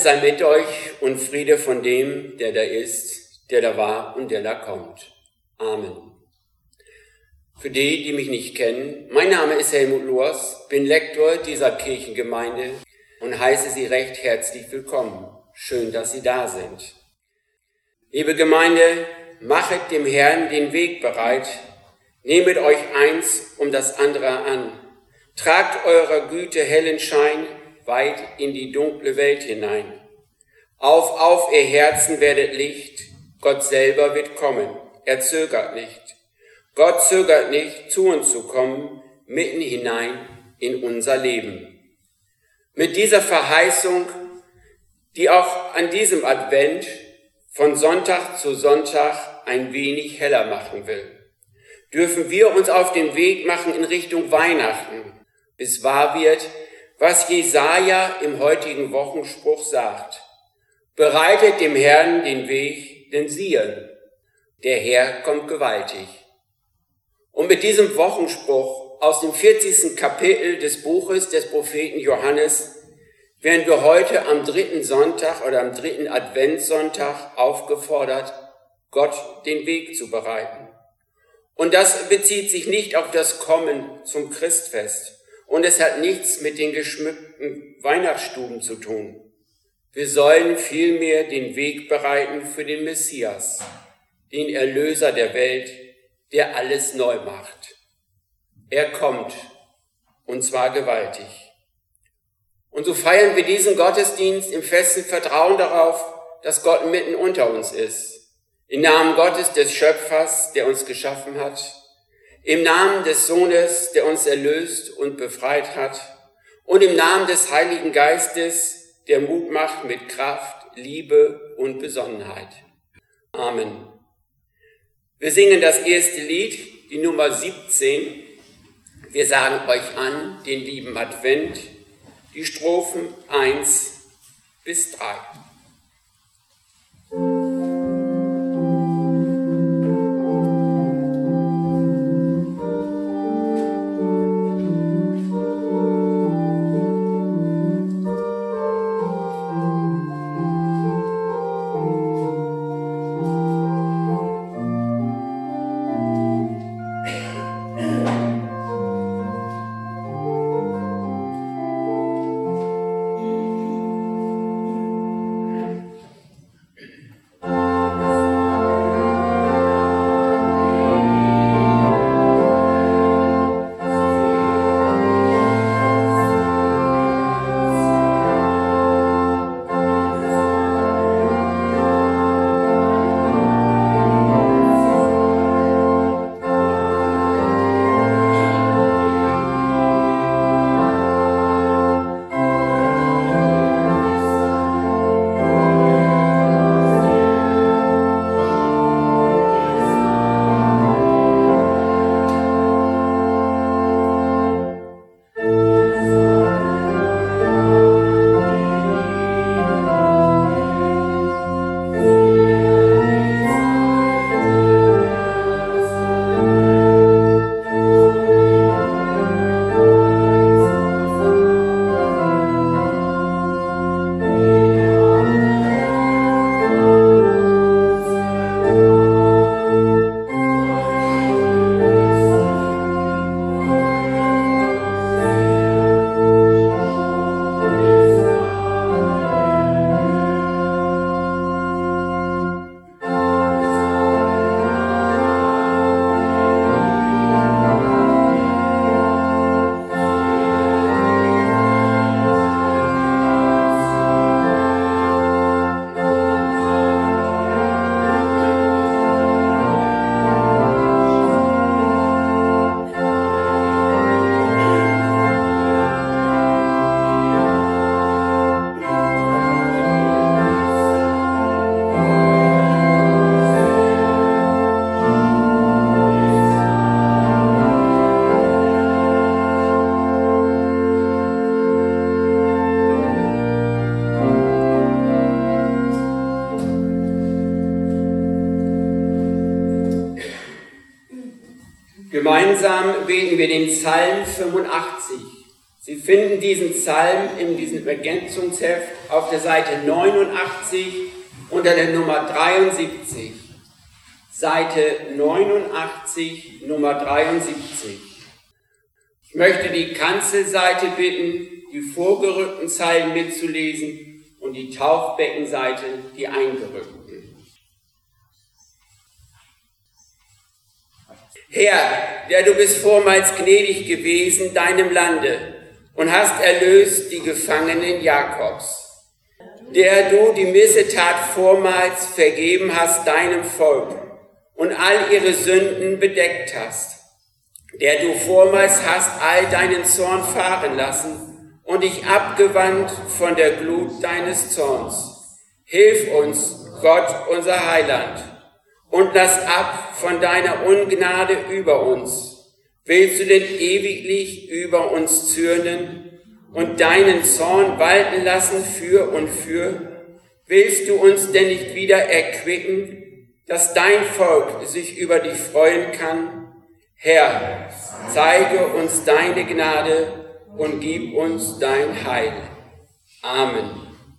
sei mit euch und Friede von dem, der da ist, der da war und der da kommt. Amen. Für die, die mich nicht kennen, mein Name ist Helmut Loers, bin Lektor dieser Kirchengemeinde und heiße Sie recht herzlich willkommen. Schön, dass Sie da sind. Liebe Gemeinde, machet dem Herrn den Weg bereit, nehmet euch eins um das andere an, tragt eurer Güte hellen Schein weit in die dunkle Welt hinein. Auf, ihr Herzen werdet Licht, Gott selber wird kommen, er zögert nicht. Gott zögert nicht, zu uns zu kommen, mitten hinein in unser Leben. Mit dieser Verheißung, die auch an diesem Advent von Sonntag zu Sonntag ein wenig heller machen will, dürfen wir uns auf den Weg machen in Richtung Weihnachten, bis wahr wird, was Jesaja im heutigen Wochenspruch sagt. Bereitet dem Herrn den Weg, denn siehe, der Herr kommt gewaltig. Und mit diesem Wochenspruch aus dem 40. Kapitel des Buches des Propheten Johannes werden wir heute am 3. Sonntag oder am 3. Adventssonntag aufgefordert, Gott den Weg zu bereiten. Und das bezieht sich nicht auf das Kommen zum Christfest. Und es hat nichts mit den geschmückten Weihnachtsstuben zu tun. Wir sollen vielmehr den Weg bereiten für den Messias, den Erlöser der Welt, der alles neu macht. Er kommt, und zwar gewaltig. Und so feiern wir diesen Gottesdienst im festen Vertrauen darauf, dass Gott mitten unter uns ist. Im Namen Gottes, des Schöpfers, der uns geschaffen hat. Im Namen des Sohnes, der uns erlöst und befreit hat. Und im Namen des Heiligen Geistes, der Mut macht mit Kraft, Liebe und Besonnenheit. Amen. Wir singen das erste Lied, die Nummer 17. Wir sagen euch an, den lieben Advent, die Strophen 1 bis 3. Gemeinsam beten wir den Psalm 85, Sie finden diesen Psalm in diesem Ergänzungsheft auf der Seite 89 unter der Nummer 73. Seite 89, Nummer 73. Ich möchte die Kanzelseite bitten, die vorgerückten Zeilen mitzulesen und die Taufbeckenseite, die eingerückten. Herr, der du bist vormals gnädig gewesen deinem Lande und hast erlöst die Gefangenen Jakobs, der du die Missetat vormals vergeben hast deinem Volk und all ihre Sünden bedeckt hast, der du vormals hast all deinen Zorn fahren lassen und dich abgewandt von der Glut deines Zorns. Hilf uns, Gott, unser Heiland, und lass ab von deiner Ungnade über uns. Willst du denn ewiglich über uns zürnen und deinen Zorn walten lassen für und für? Willst du uns denn nicht wieder erquicken, dass dein Volk sich über dich freuen kann? Herr, zeige uns deine Gnade und gib uns dein Heil. Amen.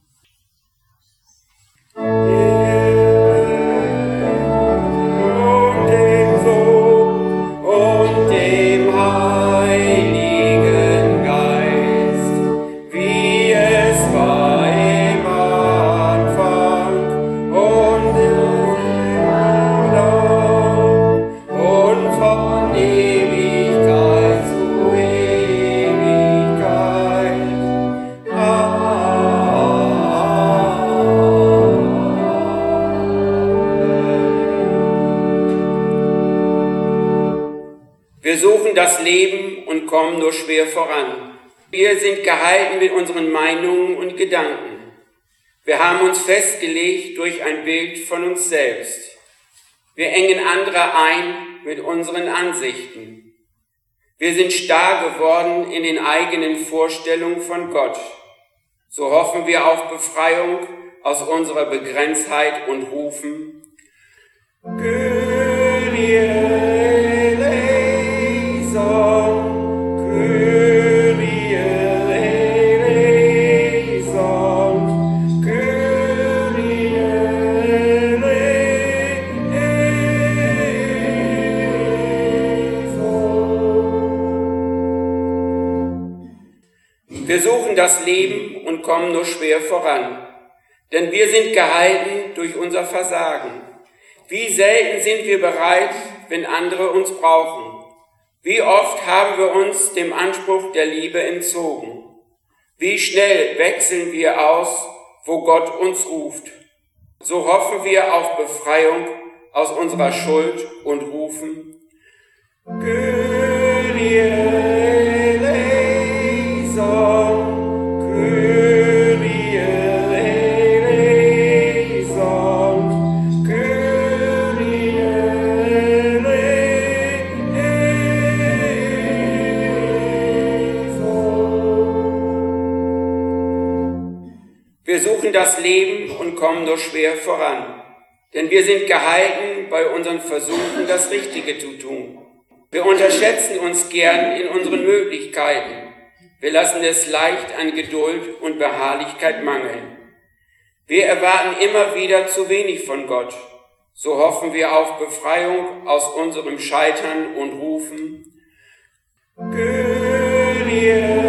Wir suchen das Leben und kommen nur schwer voran. Wir sind gehalten mit unseren Meinungen und Gedanken. Wir haben uns festgelegt durch ein Bild von uns selbst. Wir engen andere ein mit unseren Ansichten. Wir sind starr geworden in den eigenen Vorstellungen von Gott. So hoffen wir auf Befreiung aus unserer Begrenztheit und rufen: Kyrie. Wir suchen das Leben und kommen nur schwer voran, denn wir sind gehalten durch unser Versagen. Wie selten sind wir bereit, wenn andere uns brauchen. Wie oft haben wir uns dem Anspruch der Liebe entzogen. Wie schnell wechseln wir aus, wo Gott uns ruft. So hoffen wir auf Befreiung aus unserer Schuld und rufen: Kyrie. Wir suchen das Leben und kommen nur schwer voran, denn wir sind gehalten, bei unseren Versuchen das Richtige zu tun. Wir unterschätzen uns gern in unseren Möglichkeiten. Wir lassen es leicht an Geduld und Beharrlichkeit mangeln. Wir erwarten immer wieder zu wenig von Gott. So hoffen wir auf Befreiung aus unserem Scheitern und rufen: Kyrie.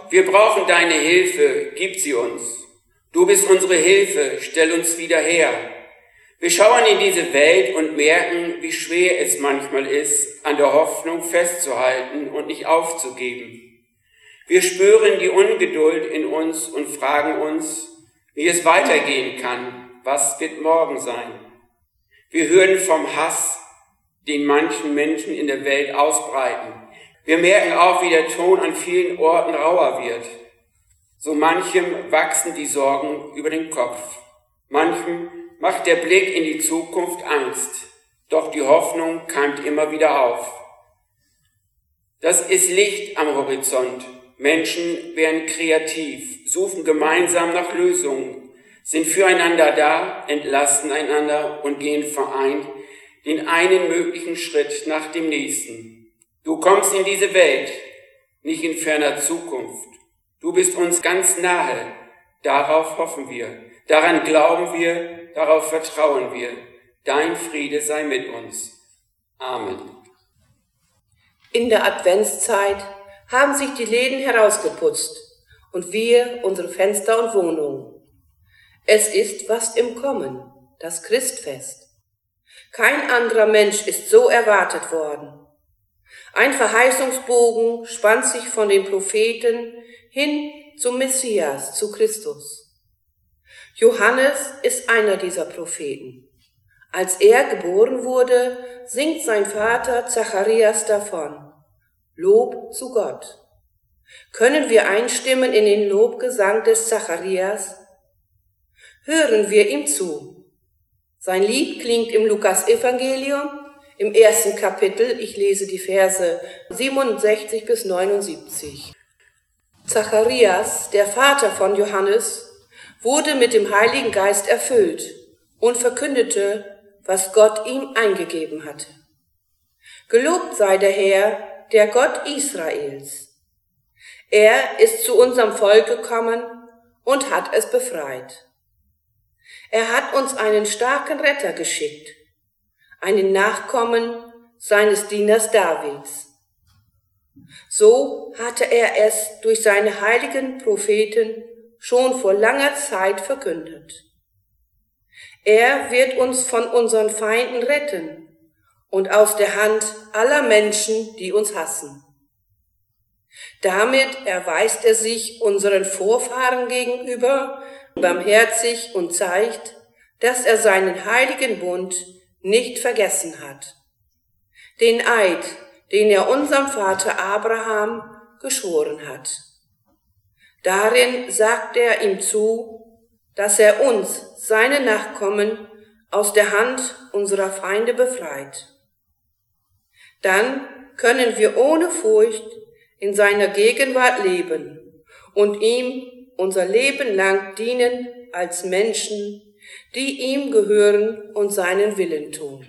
wir brauchen deine Hilfe, gib sie uns. Du bist unsere Hilfe, stell uns wieder her. Wir schauen in diese Welt und merken, wie schwer es manchmal ist, an der Hoffnung festzuhalten und nicht aufzugeben. Wir spüren die Ungeduld in uns und fragen uns, wie es weitergehen kann, was wird morgen sein. Wir hören vom Hass, den manchen Menschen in der Welt ausbreiten. Wir merken auch, wie der Ton an vielen Orten rauer wird. So manchem wachsen die Sorgen über den Kopf. Manchem macht der Blick in die Zukunft Angst. Doch die Hoffnung keimt immer wieder auf. Das ist Licht am Horizont. Menschen werden kreativ, suchen gemeinsam nach Lösungen, sind füreinander da, entlasten einander und gehen vereint den einen möglichen Schritt nach dem nächsten. Du kommst in diese Welt, nicht in ferner Zukunft. Du bist uns ganz nahe. Darauf hoffen wir, daran glauben wir, darauf vertrauen wir. Dein Friede sei mit uns. Amen. In der Adventszeit haben sich die Läden herausgeputzt und wir unsere Fenster und Wohnungen. Es ist was im Kommen, das Christfest. Kein anderer Mensch ist so erwartet worden. Ein Verheißungsbogen spannt sich von den Propheten hin zum Messias, zu Christus. Johannes ist einer dieser Propheten. Als er geboren wurde, singt sein Vater Zacharias davon. Lob zu Gott. Können wir einstimmen in den Lobgesang des Zacharias? Hören wir ihm zu. Sein Lied klingt im Lukas-Evangelium, im 1. Kapitel, ich lese die Verse 67 bis 79. Zacharias, der Vater von Johannes, wurde mit dem Heiligen Geist erfüllt und verkündete, was Gott ihm eingegeben hatte. Gelobt sei der Herr, der Gott Israels. Er ist zu unserem Volk gekommen und hat es befreit. Er hat uns einen starken Retter geschickt, einen Nachkommen seines Dieners Davids. So hatte er es durch seine heiligen Propheten schon vor langer Zeit verkündet. Er wird uns von unseren Feinden retten und aus der Hand aller Menschen, die uns hassen. Damit erweist er sich unseren Vorfahren gegenüber barmherzig und zeigt, dass er seinen heiligen Bund nicht vergessen hat. Den Eid, den er unserem Vater Abraham geschworen hat. Darin sagt er ihm zu, dass er uns, seine Nachkommen, aus der Hand unserer Feinde befreit. Dann können wir ohne Furcht in seiner Gegenwart leben und ihm unser Leben lang dienen als Menschen, die ihm gehören und seinen Willen tun.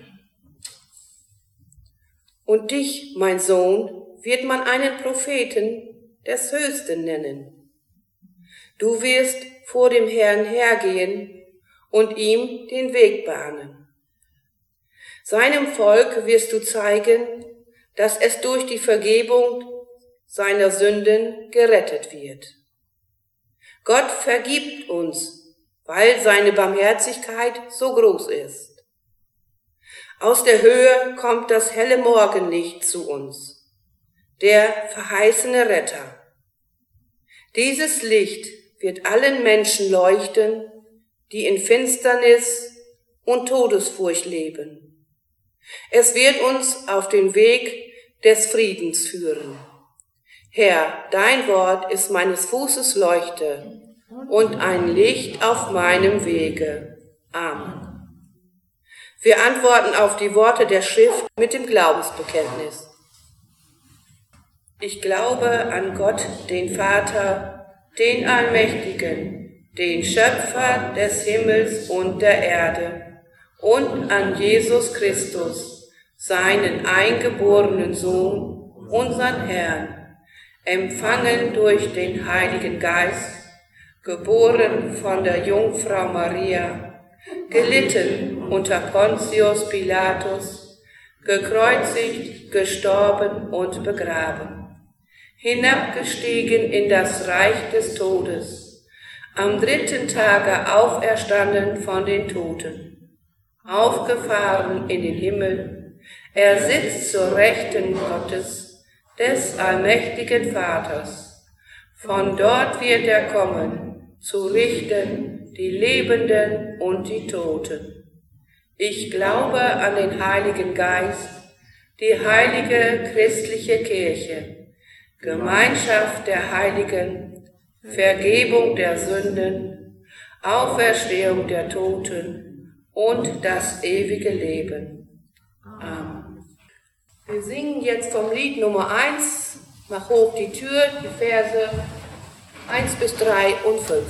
Und dich, mein Sohn, wird man einen Propheten des Höchsten nennen. Du wirst vor dem Herrn hergehen und ihm den Weg bahnen. Seinem Volk wirst du zeigen, dass es durch die Vergebung seiner Sünden gerettet wird. Gott vergibt uns, weil seine Barmherzigkeit so groß ist. Aus der Höhe kommt das helle Morgenlicht zu uns, der verheißene Retter. Dieses Licht wird allen Menschen leuchten, die in Finsternis und Todesfurcht leben. Es wird uns auf den Weg des Friedens führen. Herr, dein Wort ist meines Fußes Leuchte und ein Licht auf meinem Wege. Amen. Wir antworten auf die Worte der Schrift mit dem Glaubensbekenntnis. Ich glaube an Gott, den Vater, den Allmächtigen, den Schöpfer des Himmels und der Erde, und an Jesus Christus, seinen eingeborenen Sohn, unseren Herrn, empfangen durch den Heiligen Geist, geboren von der Jungfrau Maria, gelitten unter Pontius Pilatus, gekreuzigt, gestorben und begraben, hinabgestiegen in das Reich des Todes, am 3. Tage auferstanden von den Toten, aufgefahren in den Himmel, er sitzt zur Rechten Gottes, des allmächtigen Vaters. Von dort wird er kommen, zu richten die Lebenden und die Toten. Ich glaube an den Heiligen Geist, die heilige christliche Kirche, Gemeinschaft der Heiligen, Vergebung der Sünden, Auferstehung der Toten und das ewige Leben. Amen. Wir singen jetzt vom Lied Nummer 1, mach hoch die Tür, die Verse 1 bis 3 und 5.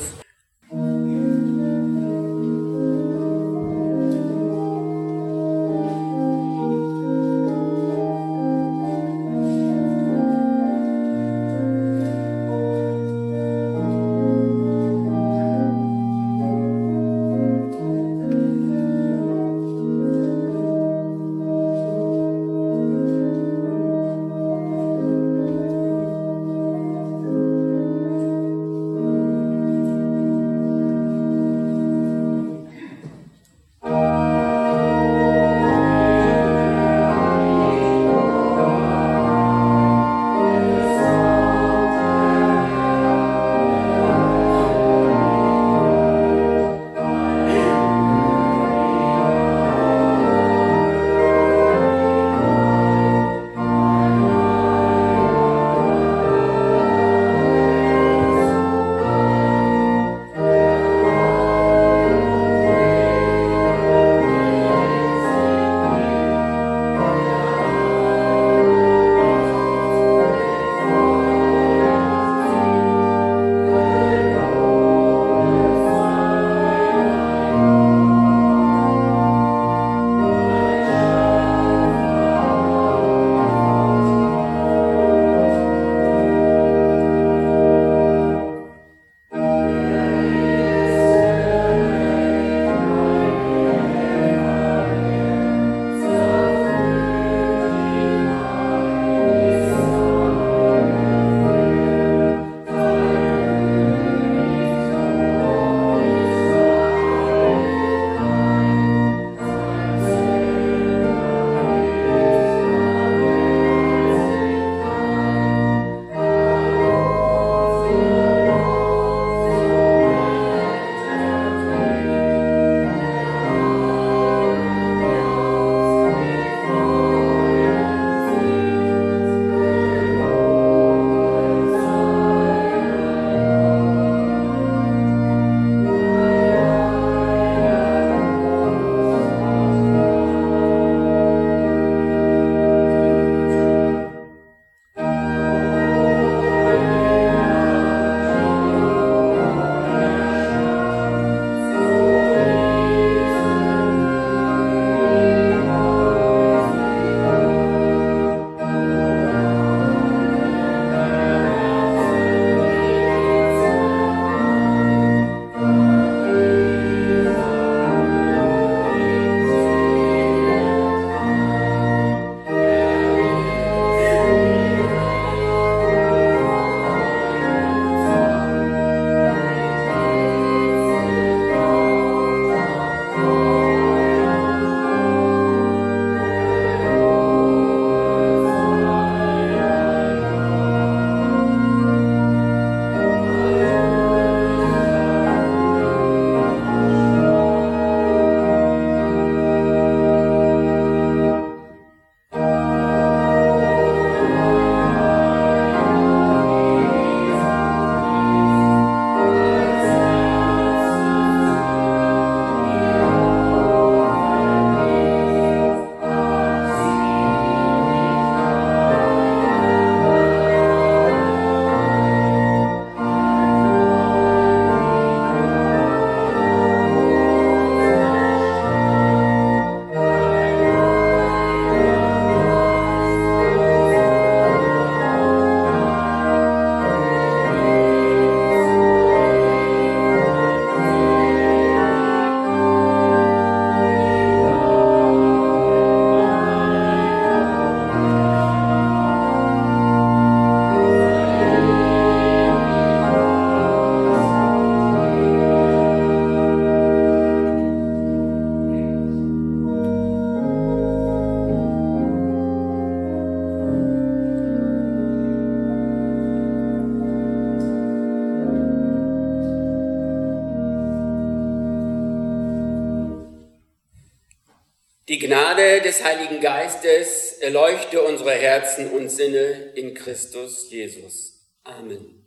Die Gnade des Heiligen Geistes erleuchte unsere Herzen und Sinne in Christus Jesus. Amen.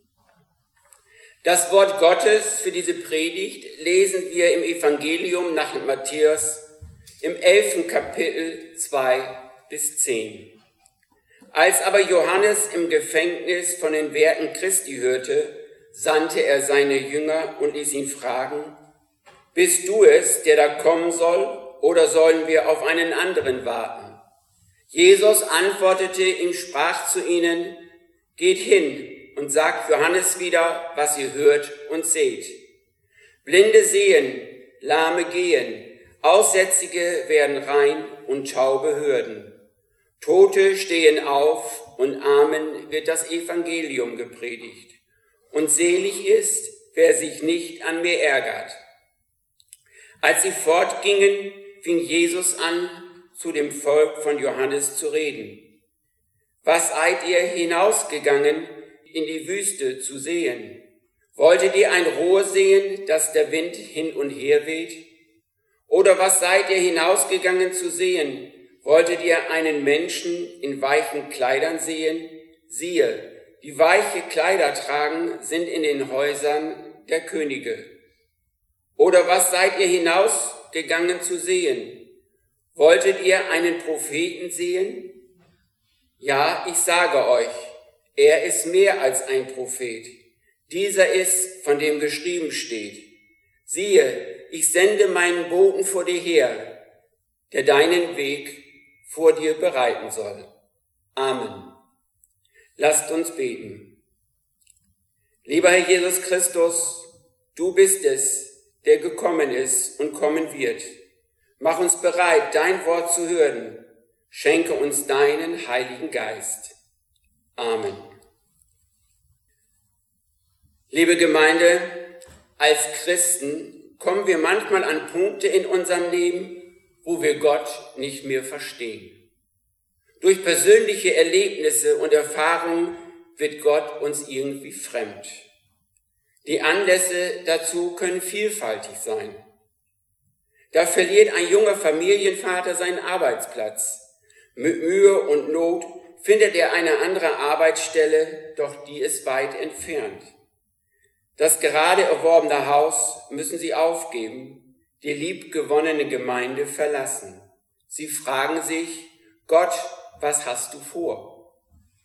Das Wort Gottes für diese Predigt lesen wir im Evangelium nach Matthäus im 11. Kapitel 2-10. Als aber Johannes im Gefängnis von den Werken Christi hörte, sandte er seine Jünger und ließ ihn fragen: Bist du es, der da kommen soll, oder sollen wir auf einen anderen warten? Jesus antwortete und sprach zu ihnen: Geht hin und sagt Johannes wieder, was ihr hört und seht. Blinde sehen, Lahme gehen, Aussätzige werden rein und Taube hören. Tote stehen auf und Armen wird das Evangelium gepredigt. Und selig ist, wer sich nicht an mir ärgert. Als sie fortgingen, fing Jesus an, zu dem Volk von Johannes zu reden. Was seid ihr hinausgegangen, in die Wüste zu sehen? Wolltet ihr ein Rohr sehen, das der Wind hin und her weht? Oder was seid ihr hinausgegangen zu sehen? Wolltet ihr einen Menschen in weichen Kleidern sehen? Siehe, die weiche Kleider tragen, sind in den Häusern der Könige. Oder was seid ihr hinausgegangen zu sehen? Wolltet ihr einen Propheten sehen? Ja, ich sage euch, er ist mehr als ein Prophet. Dieser ist, von dem geschrieben steht: Siehe, ich sende meinen Boten vor dir her, der deinen Weg vor dir bereiten soll. Amen. Lasst uns beten. Lieber Herr Jesus Christus, du bist es, der gekommen ist und kommen wird. Mach uns bereit, dein Wort zu hören. Schenke uns deinen Heiligen Geist. Amen. Liebe Gemeinde, als Christen kommen wir manchmal an Punkte in unserem Leben, wo wir Gott nicht mehr verstehen. Durch persönliche Erlebnisse und Erfahrungen wird Gott uns irgendwie fremd. Die Anlässe dazu können vielfältig sein. Da verliert ein junger Familienvater seinen Arbeitsplatz. Mit Mühe und Not findet er eine andere Arbeitsstelle, doch die ist weit entfernt. Das gerade erworbene Haus müssen sie aufgeben, die liebgewonnene Gemeinde verlassen. Sie fragen sich: Gott, was hast du vor?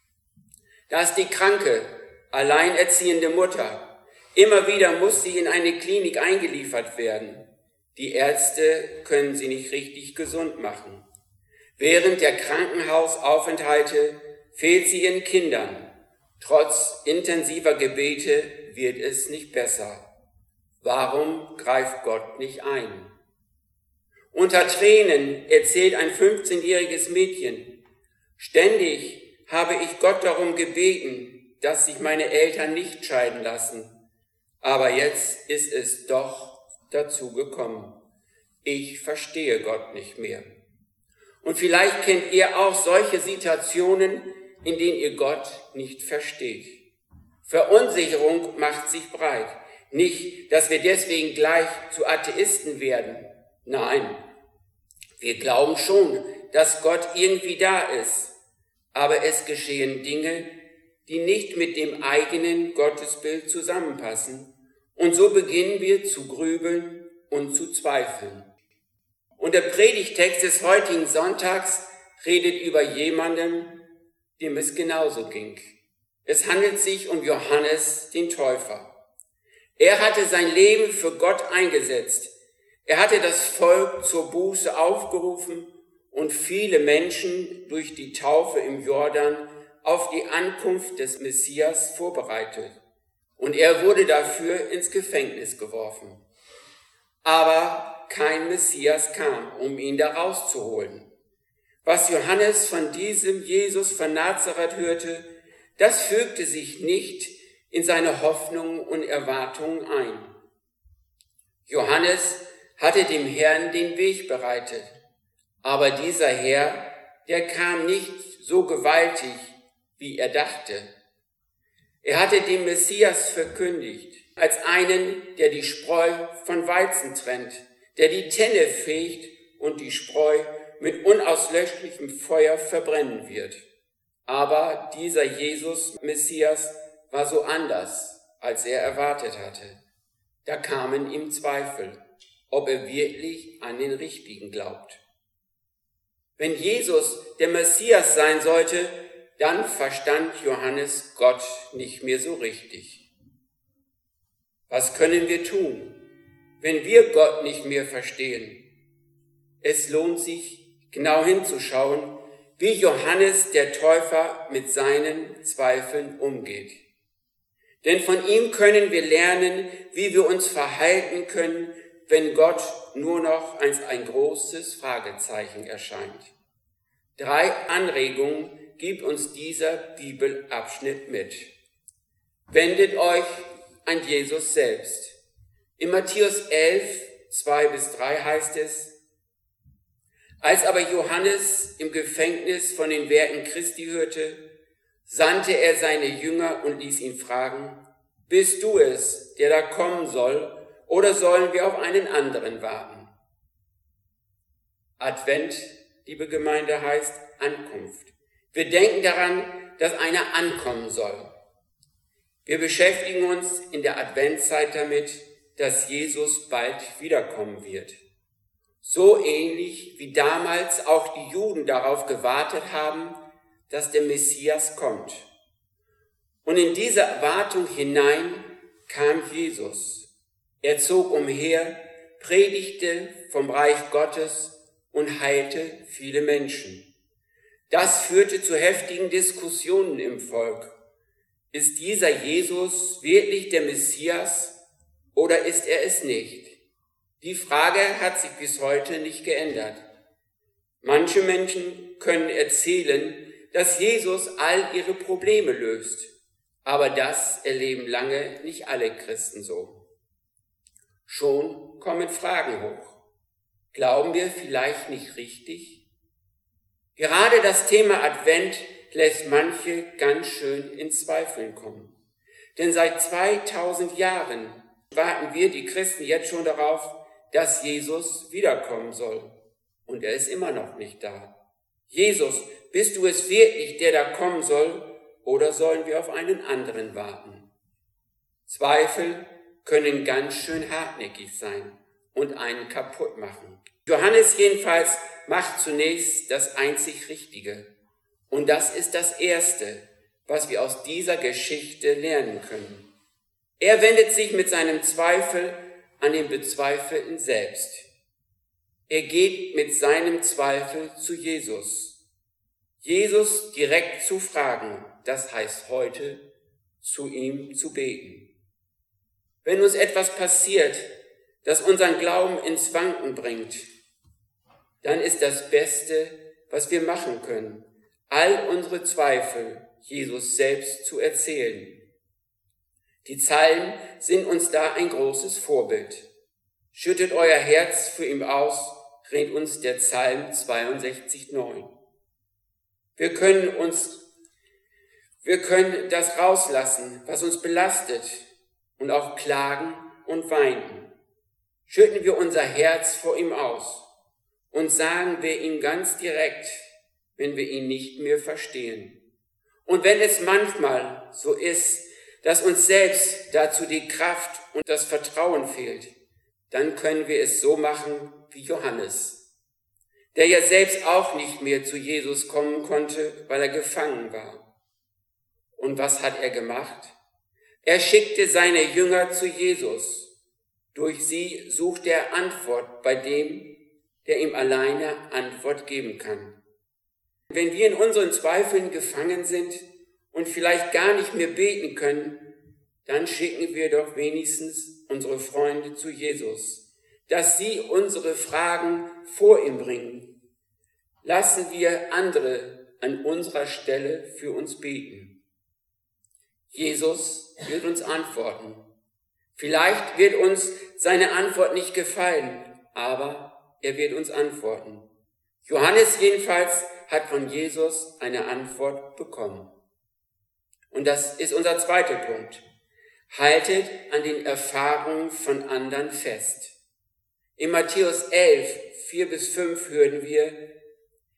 Da ist die kranke, alleinerziehende Mutter. Immer wieder muss sie in eine Klinik eingeliefert werden. Die Ärzte können sie nicht richtig gesund machen. Während der Krankenhausaufenthalte fehlt sie ihren Kindern. Trotz intensiver Gebete wird es nicht besser. Warum greift Gott nicht ein? Unter Tränen erzählt ein 15-jähriges Mädchen: Ständig habe ich Gott darum gebeten, dass sich meine Eltern nicht scheiden lassen. Aber jetzt ist es doch dazu gekommen. Ich verstehe Gott nicht mehr. Und vielleicht kennt ihr auch solche Situationen, in denen ihr Gott nicht versteht. Verunsicherung macht sich breit. Nicht, dass wir deswegen gleich zu Atheisten werden. Nein, wir glauben schon, dass Gott irgendwie da ist. Aber es geschehen Dinge, die nicht mit dem eigenen Gottesbild zusammenpassen. Und so beginnen wir zu grübeln und zu zweifeln. Und der Predigtext des heutigen Sonntags redet über jemanden, dem es genauso ging. Es handelt sich um Johannes den Täufer. Er hatte sein Leben für Gott eingesetzt. Er hatte das Volk zur Buße aufgerufen und viele Menschen durch die Taufe im Jordan auf die Ankunft des Messias vorbereitet. Und er wurde dafür ins Gefängnis geworfen. Aber kein Messias kam, um ihn da rauszuholen. Was Johannes von diesem Jesus von Nazareth hörte, das fügte sich nicht in seine Hoffnungen und Erwartungen ein. Johannes hatte dem Herrn den Weg bereitet, aber dieser Herr, der kam nicht so gewaltig, wie er dachte. Er hatte den Messias verkündigt, als einen, der die Spreu von Weizen trennt, der die Tenne fegt und die Spreu mit unauslöschlichem Feuer verbrennen wird. Aber dieser Jesus, Messias, war so anders, als er erwartet hatte. Da kamen ihm Zweifel, ob er wirklich an den Richtigen glaubt. Wenn Jesus der Messias sein sollte, dann verstand Johannes Gott nicht mehr so richtig. Was können wir tun, wenn wir Gott nicht mehr verstehen? Es lohnt sich, genau hinzuschauen, wie Johannes der Täufer mit seinen Zweifeln umgeht. Denn von ihm können wir lernen, wie wir uns verhalten können, wenn Gott nur noch als ein großes Fragezeichen erscheint. 3 Anregungen gibt uns dieser Bibelabschnitt mit. Wendet euch an Jesus selbst. In Matthäus 11, 2-3 heißt es: Als aber Johannes im Gefängnis von den Werken Christi hörte, sandte er seine Jünger und ließ ihn fragen: Bist du es, der da kommen soll, oder sollen wir auf einen anderen warten? Advent, liebe Gemeinde, heißt Ankunft. Wir denken daran, dass einer ankommen soll. Wir beschäftigen uns in der Adventszeit damit, dass Jesus bald wiederkommen wird. So ähnlich wie damals auch die Juden darauf gewartet haben, dass der Messias kommt. Und in diese Erwartung hinein kam Jesus. Er zog umher, predigte vom Reich Gottes und heilte viele Menschen. Das führte zu heftigen Diskussionen im Volk. Ist dieser Jesus wirklich der Messias oder ist er es nicht? Die Frage hat sich bis heute nicht geändert. Manche Menschen können erzählen, dass Jesus all ihre Probleme löst, aber das erleben lange nicht alle Christen so. Schon kommen Fragen hoch. Glauben wir vielleicht nicht richtig? Gerade das Thema Advent lässt manche ganz schön in Zweifeln kommen. Denn seit 2000 Jahren warten wir, die Christen, jetzt schon darauf, dass Jesus wiederkommen soll. Und er ist immer noch nicht da. Jesus, bist du es wirklich, der da kommen soll, oder sollen wir auf einen anderen warten? Zweifel können ganz schön hartnäckig sein und einen kaputt machen. Johannes jedenfalls macht zunächst das einzig Richtige. Und das ist das Erste, was wir aus dieser Geschichte lernen können. Er wendet sich mit seinem Zweifel an den Bezweifelten selbst. Er geht mit seinem Zweifel zu Jesus. Jesus direkt zu fragen, das heißt heute, zu ihm zu beten. Wenn uns etwas passiert, das unseren Glauben ins Wanken bringt, dann ist das Beste, was wir machen können, all unsere Zweifel Jesus selbst zu erzählen. Die Psalmen sind uns da ein großes Vorbild. Schüttet euer Herz für ihn aus, rät uns der Psalm 62,9. Wir können das rauslassen, was uns belastet, und auch klagen und weinen. Schütten wir unser Herz vor ihm aus und sagen wir ihm ganz direkt, wenn wir ihn nicht mehr verstehen. Und wenn es manchmal so ist, dass uns selbst dazu die Kraft und das Vertrauen fehlt, dann können wir es so machen wie Johannes, der ja selbst auch nicht mehr zu Jesus kommen konnte, weil er gefangen war. Und was hat er gemacht? Er schickte seine Jünger zu Jesus. Durch sie suchte er Antwort bei dem, der ihm alleine Antwort geben kann. Wenn wir in unseren Zweifeln gefangen sind und vielleicht gar nicht mehr beten können, dann schicken wir doch wenigstens unsere Freunde zu Jesus, dass sie unsere Fragen vor ihm bringen. Lassen wir andere an unserer Stelle für uns beten. Jesus wird uns antworten. Vielleicht wird uns seine Antwort nicht gefallen, aber er wird uns antworten. Johannes jedenfalls hat von Jesus eine Antwort bekommen. Und das ist unser zweiter Punkt. Haltet an den Erfahrungen von anderen fest. In Matthäus 11, 4-5 hören wir: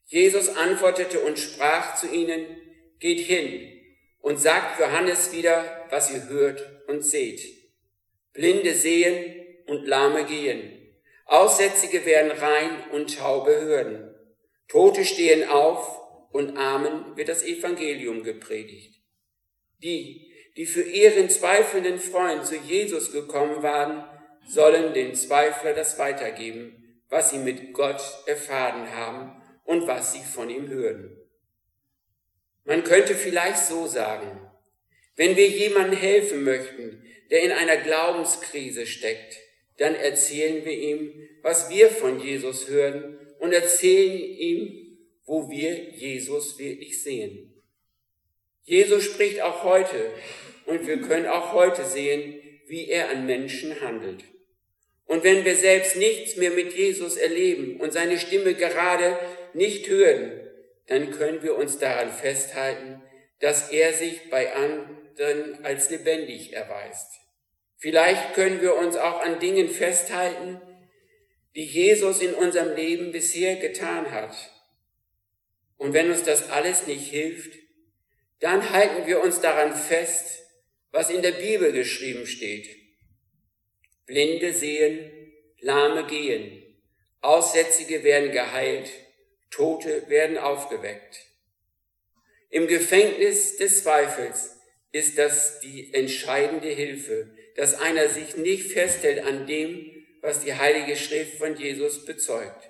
Jesus antwortete und sprach zu ihnen, geht hin und sagt Johannes wieder, was ihr hört und seht. Blinde sehen und Lahme gehen. Aussätzige werden rein und Taube hören. Tote stehen auf und Armen wird das Evangelium gepredigt. Die für ihren zweifelnden Freund zu Jesus gekommen waren, sollen den Zweifler das weitergeben, was sie mit Gott erfahren haben und was sie von ihm hören. Man könnte vielleicht so sagen, wenn wir jemandem helfen möchten, der in einer Glaubenskrise steckt, dann erzählen wir ihm, was wir von Jesus hören und erzählen ihm, wo wir Jesus wirklich sehen. Jesus spricht auch heute und wir können auch heute sehen, wie er an Menschen handelt. Und wenn wir selbst nichts mehr mit Jesus erleben und seine Stimme gerade nicht hören, dann können wir uns daran festhalten, dass er sich bei anderen als lebendig erweist. Vielleicht können wir uns auch an Dingen festhalten, die Jesus in unserem Leben bisher getan hat. Und wenn uns das alles nicht hilft, dann halten wir uns daran fest, was in der Bibel geschrieben steht. Blinde sehen, Lahme gehen, Aussätzige werden geheilt, Tote werden aufgeweckt. Im Gefängnis des Zweifels ist das die entscheidende Hilfe, dass einer sich nicht festhält an dem, was die Heilige Schrift von Jesus bezeugt.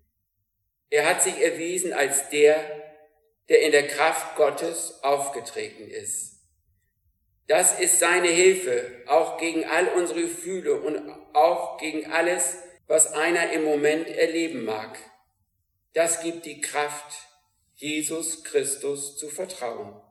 Er hat sich erwiesen als der in der Kraft Gottes aufgetreten ist. Das ist seine Hilfe, auch gegen all unsere Gefühle und auch gegen alles, was einer im Moment erleben mag. Das gibt die Kraft, Jesus Christus zu vertrauen.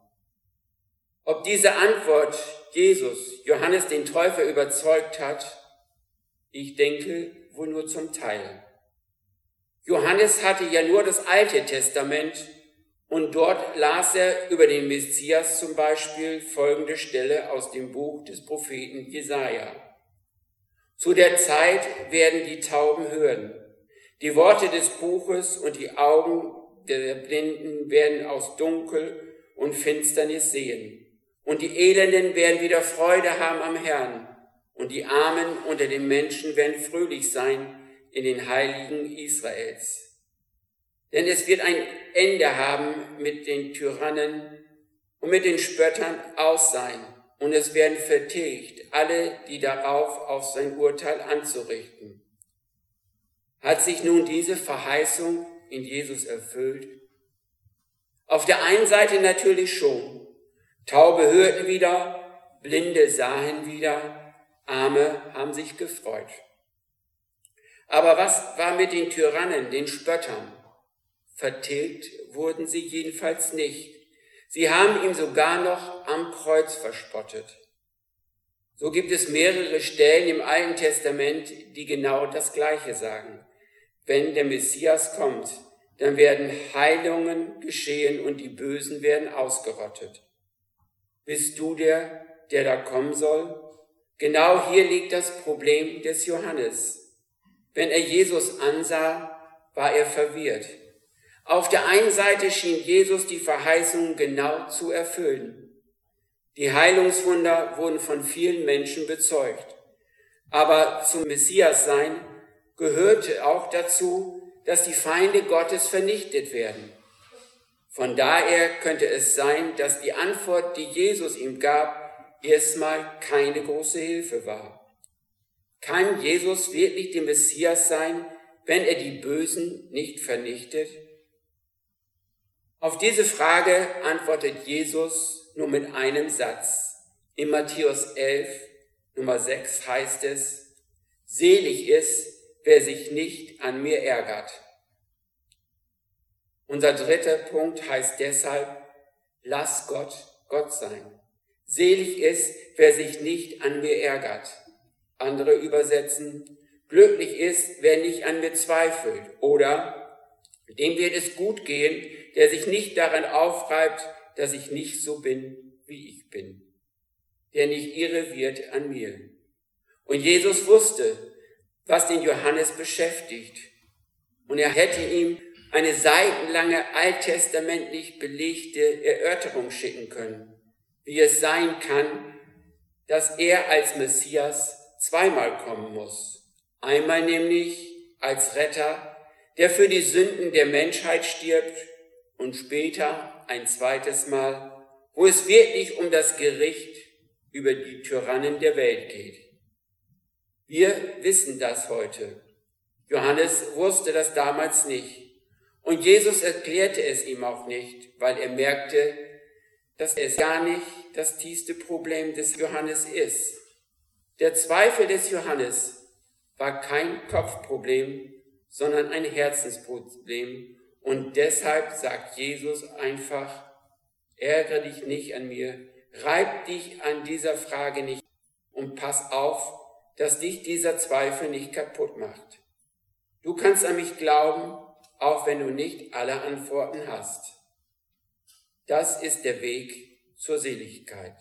Ob diese Antwort Jesus, Johannes den Täufer, überzeugt hat, ich denke wohl nur zum Teil. Johannes hatte ja nur das Alte Testament und dort las er über den Messias zum Beispiel folgende Stelle aus dem Buch des Propheten Jesaja. Zu der Zeit werden die Tauben hören, die Worte des Buches und die Augen der Blinden werden aus Dunkel und Finsternis sehen. Und die Elenden werden wieder Freude haben am Herrn. Und die Armen unter den Menschen werden fröhlich sein in den Heiligen Israels. Denn es wird ein Ende haben mit den Tyrannen und mit den Spöttern aus sein. Und es werden vertilgt alle, die darauf auf sein Urteil anzurichten. Hat sich nun diese Verheißung in Jesus erfüllt? Auf der einen Seite natürlich schon. Taube hörten wieder, Blinde sahen wieder, Arme haben sich gefreut. Aber was war mit den Tyrannen, den Spöttern? Vertilgt wurden sie jedenfalls nicht. Sie haben ihm sogar noch am Kreuz verspottet. So gibt es mehrere Stellen im Alten Testament, die genau das Gleiche sagen. Wenn der Messias kommt, dann werden Heilungen geschehen und die Bösen werden ausgerottet. Bist du der da kommen soll? Genau hier liegt das Problem des Johannes. Wenn er Jesus ansah, war er verwirrt. Auf der einen Seite schien Jesus die Verheißungen genau zu erfüllen. Die Heilungswunder wurden von vielen Menschen bezeugt. Aber zum Messias-Sein gehörte auch dazu, dass die Feinde Gottes vernichtet werden. Von daher könnte es sein, dass die Antwort, die Jesus ihm gab, erstmal keine große Hilfe war. Kann Jesus wirklich der Messias sein, wenn er die Bösen nicht vernichtet? Auf diese Frage antwortet Jesus nur mit einem Satz. In Matthäus 11, Nummer 6 heißt es, selig ist, wer sich nicht an mir ärgert. Unser dritter Punkt heißt deshalb, lass Gott Gott sein. Selig ist, wer sich nicht an mir ärgert. Andere übersetzen, glücklich ist, wer nicht an mir zweifelt. Oder, dem wird es gut gehen, der sich nicht daran aufreibt, dass ich nicht so bin, wie ich bin. Der nicht irre wird an mir. Und Jesus wusste, was den Johannes beschäftigt. Und er hätte ihm eine seitenlange alttestamentlich belegte Erörterung schicken können, wie es sein kann, dass er als Messias zweimal kommen muss. Einmal nämlich als Retter, der für die Sünden der Menschheit stirbt, und später ein zweites Mal, wo es wirklich um das Gericht über die Tyrannen der Welt geht. Wir wissen das heute. Johannes wusste das damals nicht. Und Jesus erklärte es ihm auch nicht, weil er merkte, dass es gar nicht das tiefste Problem des Johannes ist. Der Zweifel des Johannes war kein Kopfproblem, sondern ein Herzensproblem. Und deshalb sagt Jesus einfach, ärgere dich nicht an mir, reib dich an dieser Frage nicht und pass auf, dass dich dieser Zweifel nicht kaputt macht. Du kannst an mich glauben, auch wenn du nicht alle Antworten hast. Das ist der Weg zur Seligkeit.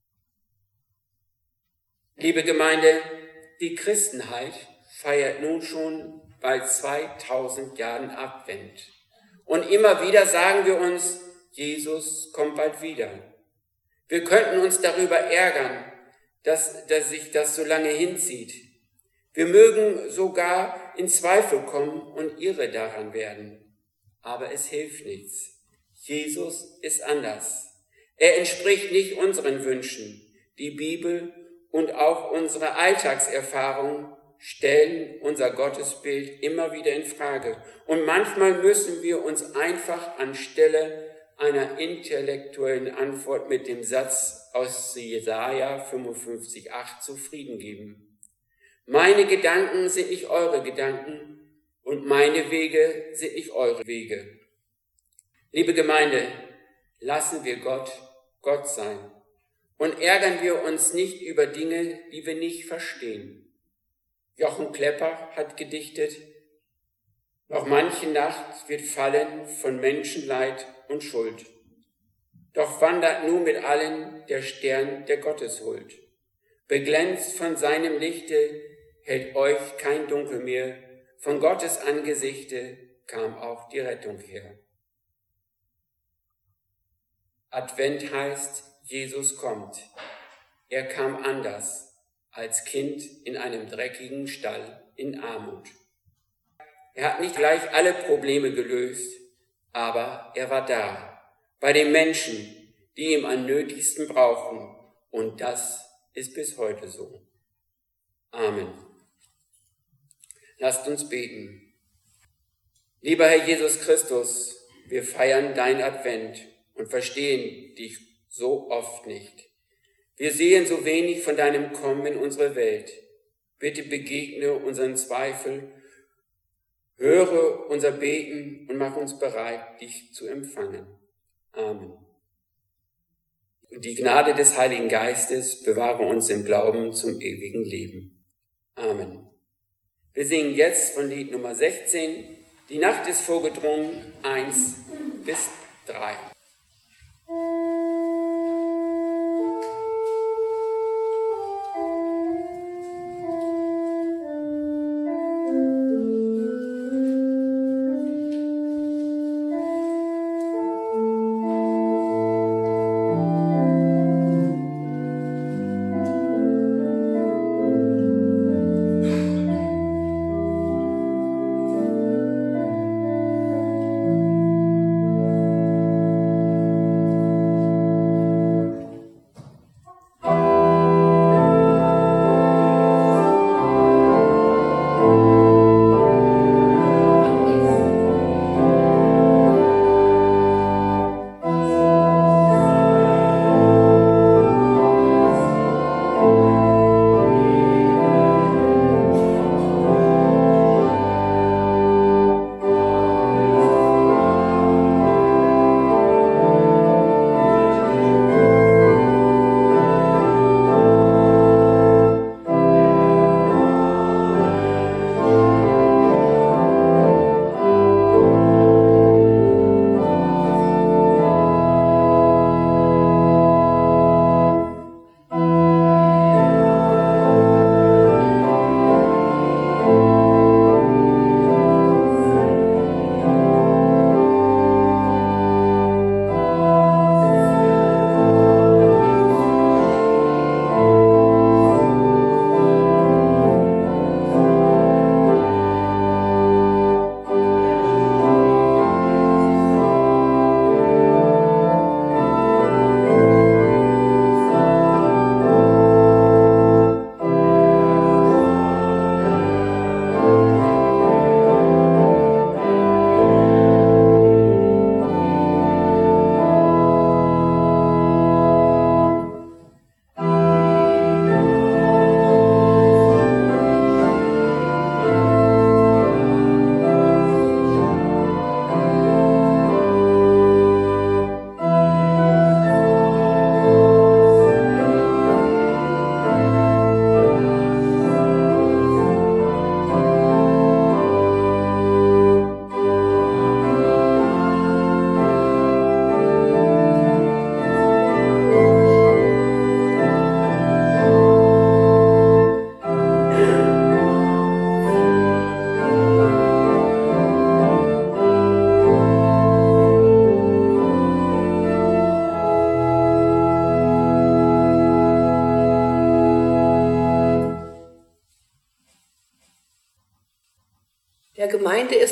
Liebe Gemeinde, die Christenheit feiert nun schon bald 2000 Jahren Advent. Und immer wieder sagen wir uns, Jesus kommt bald wieder. Wir könnten uns darüber ärgern, dass sich das so lange hinzieht. Wir mögen sogar in Zweifel kommen und irre daran werden. Aber es hilft nichts. Jesus ist anders. Er entspricht nicht unseren Wünschen. Die Bibel und auch unsere Alltagserfahrungen stellen unser Gottesbild immer wieder in Frage. Und manchmal müssen wir uns einfach anstelle einer intellektuellen Antwort mit dem Satz aus Jesaja 55,8 zufrieden geben. Meine Gedanken sind nicht eure Gedanken und meine Wege sind nicht eure Wege. Liebe Gemeinde, lassen wir Gott sein und ärgern wir uns nicht über Dinge, die wir nicht verstehen. Jochen Klepper hat gedichtet, noch manche Nacht wird fallen von Menschenleid und Schuld. Doch wandert nun mit allen der Stern der Gotteshuld. Beglänzt von seinem Lichte hält euch kein Dunkel mehr, von Gottes Angesichte kam auch die Rettung her. Advent heißt, Jesus kommt. Er kam anders, als Kind in einem dreckigen Stall in Armut. Er hat nicht gleich alle Probleme gelöst, aber er war da, bei den Menschen, die ihn am nötigsten brauchen. Und das ist bis heute so. Amen. Lasst uns beten. Lieber Herr Jesus Christus, wir feiern dein Advent und verstehen dich so oft nicht. Wir sehen so wenig von deinem Kommen in unsere Welt. Bitte begegne unseren Zweifel, höre unser Beten und mach uns bereit, dich zu empfangen. Amen. Und die Gnade des Heiligen Geistes bewahre uns im Glauben zum ewigen Leben. Amen. Wir singen jetzt von Lied Nummer 16, Die Nacht ist vorgedrungen, 1 bis 3.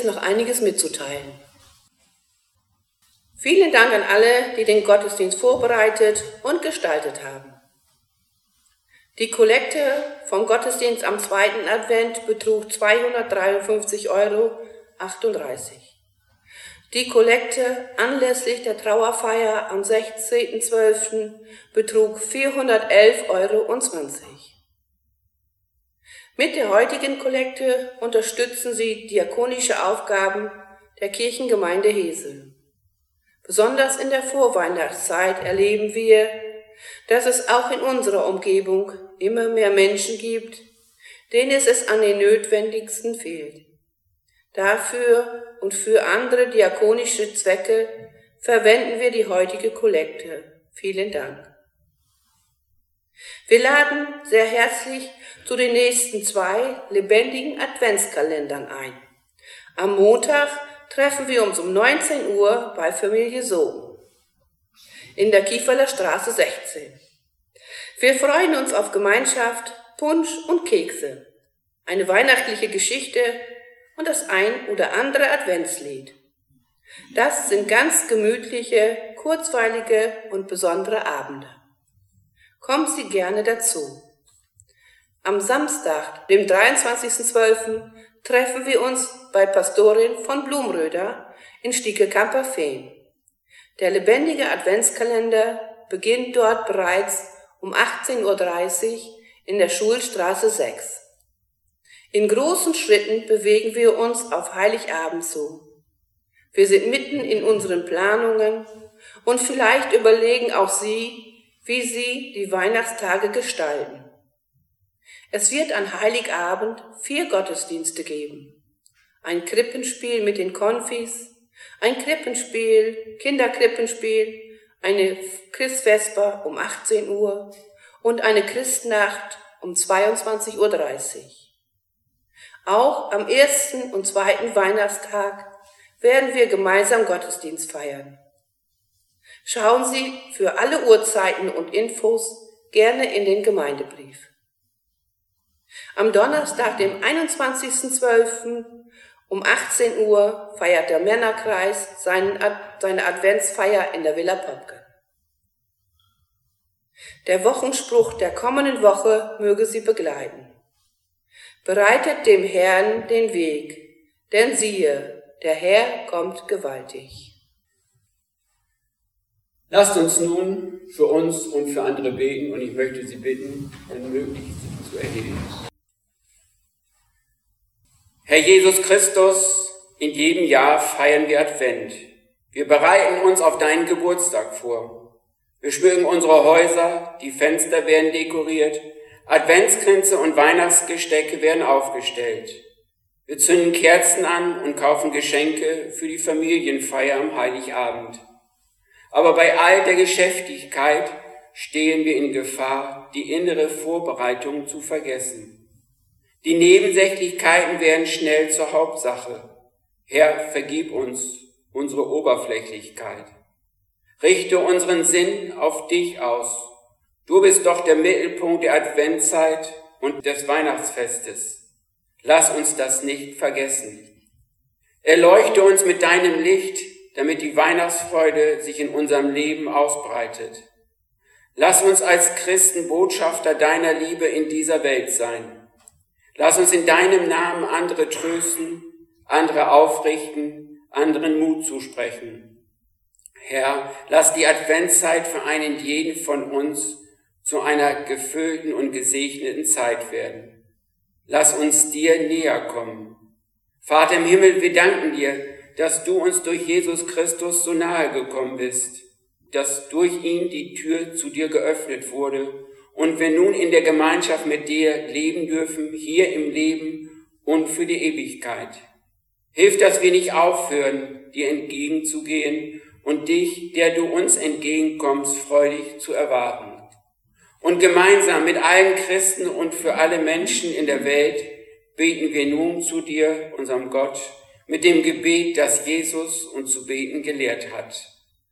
es noch einiges mitzuteilen. Vielen Dank an alle, die den Gottesdienst vorbereitet und gestaltet haben. Die Kollekte vom Gottesdienst am 2. Advent betrug 253,38 €. Die Kollekte anlässlich der Trauerfeier am 16.12. betrug 411,20 €. Mit der heutigen Kollekte unterstützen Sie diakonische Aufgaben der Kirchengemeinde Hesel. Besonders in der Vorweihnachtszeit erleben wir, dass es auch in unserer Umgebung immer mehr Menschen gibt, denen es an den Notwendigsten fehlt. Dafür und für andere diakonische Zwecke verwenden wir die heutige Kollekte. Vielen Dank. Wir laden sehr herzlich zu den nächsten 2 lebendigen Adventskalendern ein. Am Montag treffen wir uns um 19 Uhr bei Familie Sohn in der Kieferler Straße 16. Wir freuen uns auf Gemeinschaft, Punsch und Kekse, eine weihnachtliche Geschichte und das ein oder andere Adventslied. Das sind ganz gemütliche, kurzweilige und besondere Abende. Kommen Sie gerne dazu. Am Samstag, dem 23.12., treffen wir uns bei Pastorin von Blumröder in Stiekekamper-Fehn. Der lebendige Adventskalender beginnt dort bereits um 18.30 Uhr in der Schulstraße 6. In großen Schritten bewegen wir uns auf Heiligabend zu. Wir sind mitten in unseren Planungen und vielleicht überlegen auch Sie, wie Sie die Weihnachtstage gestalten. Es wird an Heiligabend 4 Gottesdienste geben. Ein Krippenspiel mit den Konfis, ein Krippenspiel, Kinderkrippenspiel, eine Christvesper um 18 Uhr und eine Christnacht um 22.30 Uhr. Auch am 1. und 2. Weihnachtstag werden wir gemeinsam Gottesdienst feiern. Schauen Sie für alle Uhrzeiten und Infos gerne in den Gemeindebrief. Am Donnerstag, dem 21.12. um 18 Uhr feiert der Männerkreis seine Adventsfeier in der Villa Popke. Der Wochenspruch der kommenden Woche möge Sie begleiten. Bereitet dem Herrn den Weg, denn siehe, der Herr kommt gewaltig. Lasst uns nun für uns und für andere beten und ich möchte Sie bitten, wenn möglich, sich zu erheben. Herr Jesus Christus, in jedem Jahr feiern wir Advent. Wir bereiten uns auf deinen Geburtstag vor. Wir schmücken unsere Häuser, die Fenster werden dekoriert, Adventskränze und Weihnachtsgestecke werden aufgestellt. Wir zünden Kerzen an und kaufen Geschenke für die Familienfeier am Heiligabend. Aber bei all der Geschäftigkeit stehen wir in Gefahr, die innere Vorbereitung zu vergessen. Die Nebensächlichkeiten werden schnell zur Hauptsache. Herr, vergib uns unsere Oberflächlichkeit. Richte unseren Sinn auf dich aus. Du bist doch der Mittelpunkt der Adventszeit und des Weihnachtsfestes. Lass uns das nicht vergessen. Erleuchte uns mit deinem Licht, damit die Weihnachtsfreude sich in unserem Leben ausbreitet. Lass uns als Christen Botschafter deiner Liebe in dieser Welt sein. Lass uns in deinem Namen andere trösten, andere aufrichten, anderen Mut zusprechen. Herr, lass die Adventszeit für einen jeden von uns zu einer gefüllten und gesegneten Zeit werden. Lass uns dir näher kommen. Vater im Himmel, wir danken dir, dass du uns durch Jesus Christus so nahe gekommen bist, dass durch ihn die Tür zu dir geöffnet wurde und wir nun in der Gemeinschaft mit dir leben dürfen, hier im Leben und für die Ewigkeit. Hilf, dass wir nicht aufhören, dir entgegenzugehen und dich, der du uns entgegenkommst, freudig zu erwarten. Und gemeinsam mit allen Christen und für alle Menschen in der Welt beten wir nun zu dir, unserem Gott, mit dem Gebet, das Jesus uns zu beten gelehrt hat.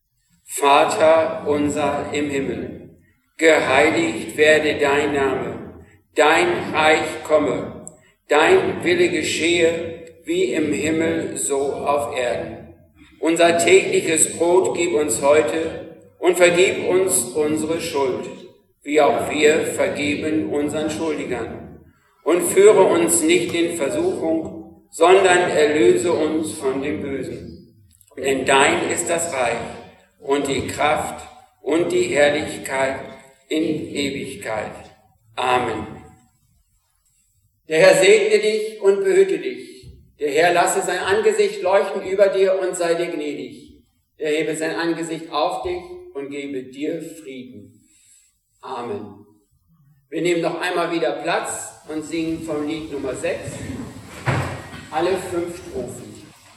Vater unser im Himmel, geheiligt werde dein Name, dein Reich komme, dein Wille geschehe, wie im Himmel so auf Erden. Unser tägliches Brot gib uns heute und vergib uns unsere Schuld, wie auch wir vergeben unseren Schuldigern. Und führe uns nicht in Versuchung, sondern erlöse uns von dem Bösen. Denn dein ist das Reich und die Kraft und die Herrlichkeit in Ewigkeit. Amen. Der Herr segne dich und behüte dich. Der Herr lasse sein Angesicht leuchten über dir und sei dir gnädig. Er hebe sein Angesicht auf dich und gebe dir Frieden. Amen. Wir nehmen noch einmal wieder Platz und singen vom Lied Nummer 6 alle 5 Strophen.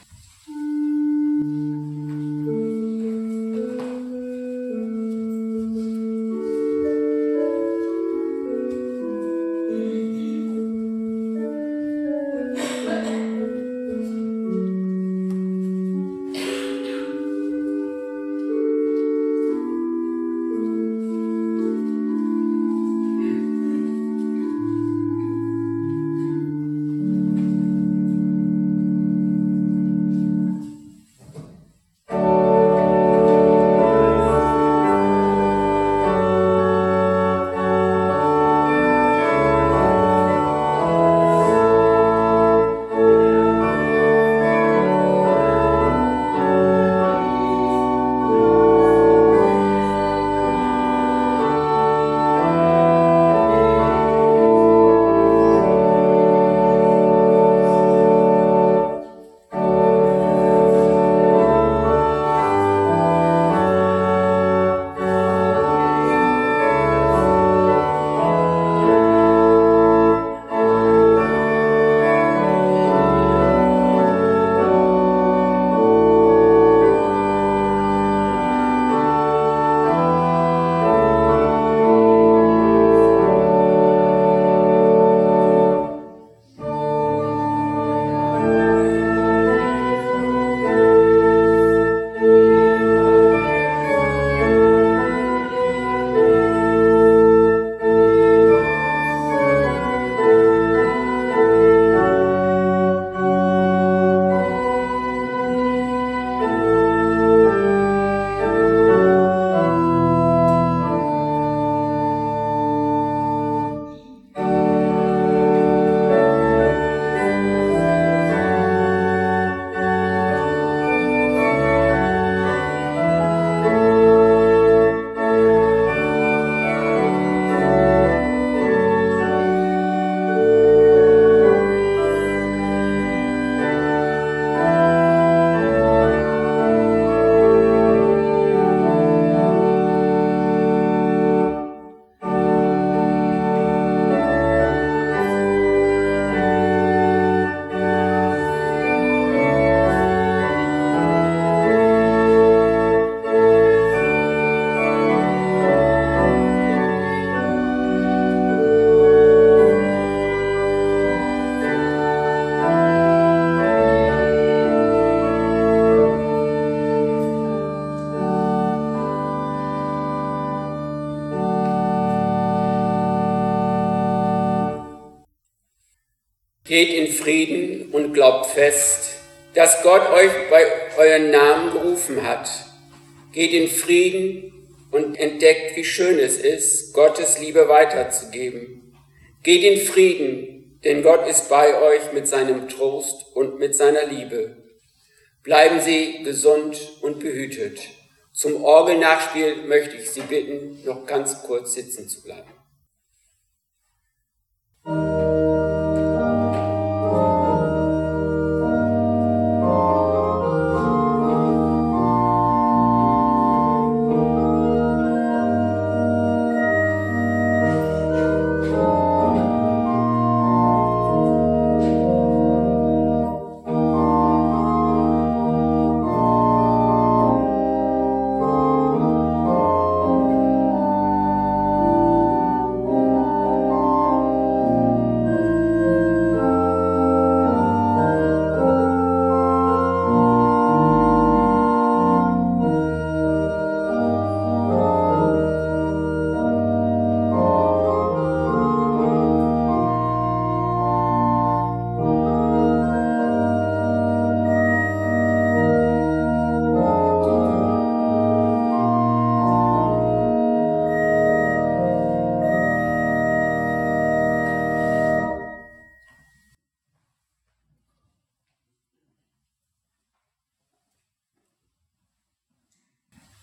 Geht in Frieden und glaubt fest, dass Gott euch bei euren Namen gerufen hat. Geht in Frieden und entdeckt, wie schön es ist, Gottes Liebe weiterzugeben. Geht in Frieden, denn Gott ist bei euch mit seinem Trost und mit seiner Liebe. Bleiben Sie gesund und behütet. Zum Orgelnachspiel möchte ich Sie bitten, noch ganz kurz sitzen zu bleiben.